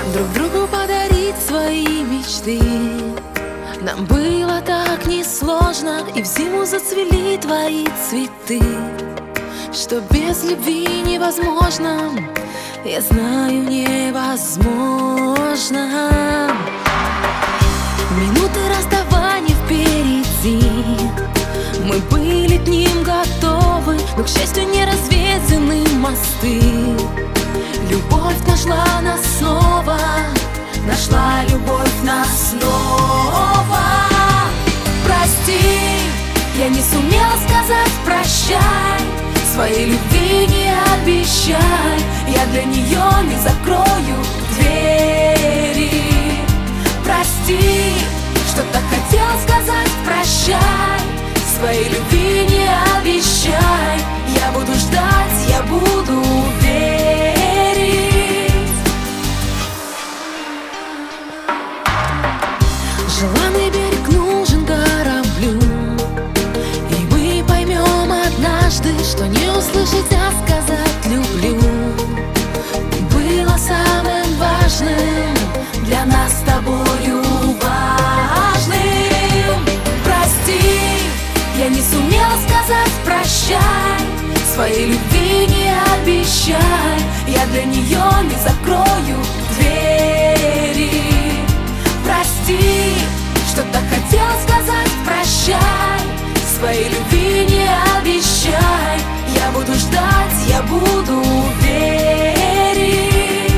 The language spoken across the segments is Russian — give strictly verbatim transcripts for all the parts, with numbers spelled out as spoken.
Друг другу подарить свои мечты. Нам было так несложно, и в зиму зацвели твои цветы. Что без любви невозможно, я знаю, невозможно. Минуты расставания впереди, мы были к ним готовы, но, к счастью, не разведены мосты. Любовь нашла нас снова, нашла любовь нас снова. Прости, я не сумела сказать прощай, своей любви не обещай, я для нее не закрою двери. Прости, что так хотел сказать прощай, своей любви не обещай, я буду ждать, я буду верить. Желанный берег нужен кораблю, и мы поймем однажды, что не услышать, а сказать люблю было самым важным, для нас с тобою важным. Прости, я не сумела сказать прощай, своей любви не обещай, я для нее не закрою двери. Прости, что так хотел сказать прощай, своей любви не обещай, я буду ждать, я буду верить.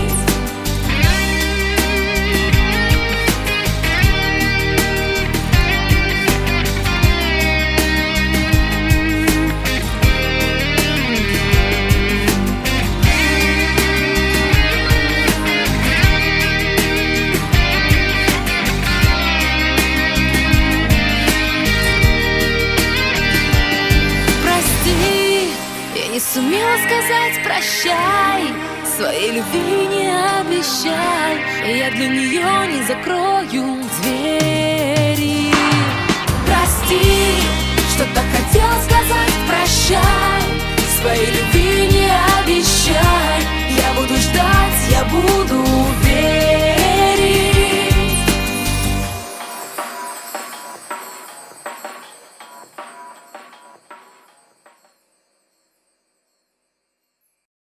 Не сумела сказать прощай, своей любви не обещай, я для нее не закрою дверь.